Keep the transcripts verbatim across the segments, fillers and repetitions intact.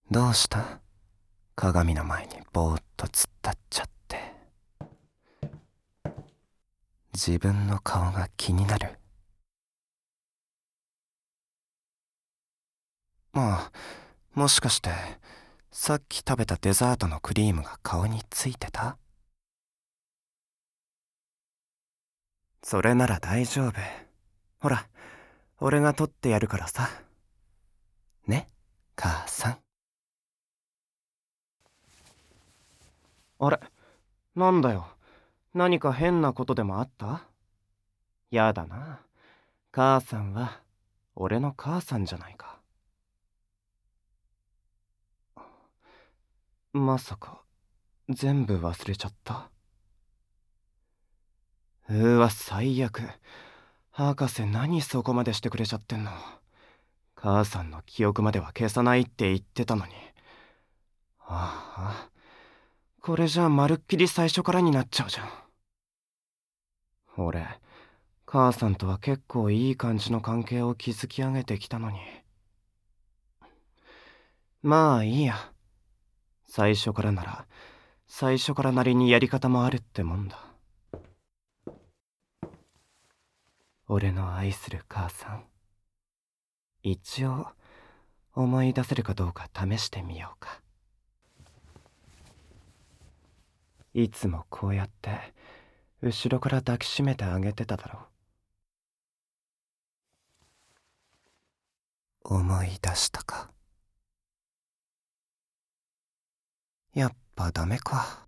どうした？鏡の前にぼーっと突っ立っちゃって。自分の顔が気になる。ああ、もしかしてさっき食べたデザートのクリームが顔についてた？それなら大丈夫。ほら、俺が取ってやるからさ。ね、母さん。あれ、なんだよ。何か変なことでもあった？やだな。母さんは俺の母さんじゃないか。まさか全部忘れちゃった？うわ、最悪。博士、何そこまでしてくれちゃってんの。母さんの記憶までは消さないって言ってたのに。ああ、これじゃまるっきり最初からになっちゃうじゃん。俺、母さんとは結構いい感じの関係を築き上げてきたのに。まあいいや。最初からなら、最初からなりにやり方もあるってもんだ。俺の愛する母さん。一応、思い出せるかどうか試してみようか。いつもこうやって、後ろから抱きしめてあげてただろ。思い出したか。やっぱダメか。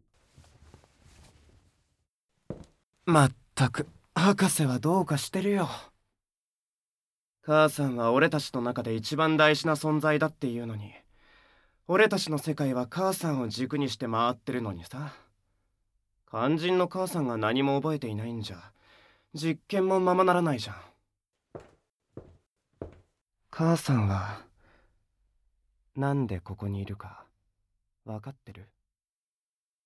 まったく、博士はどうかしてるよ。母さんは俺たちの中で一番大事な存在だっていうのに、俺たちの世界は母さんを軸にして回ってるのにさ。肝心の母さんが何も覚えていないんじゃ、実験もままならないじゃん。母さんは、なんでここにいるか、わかってる？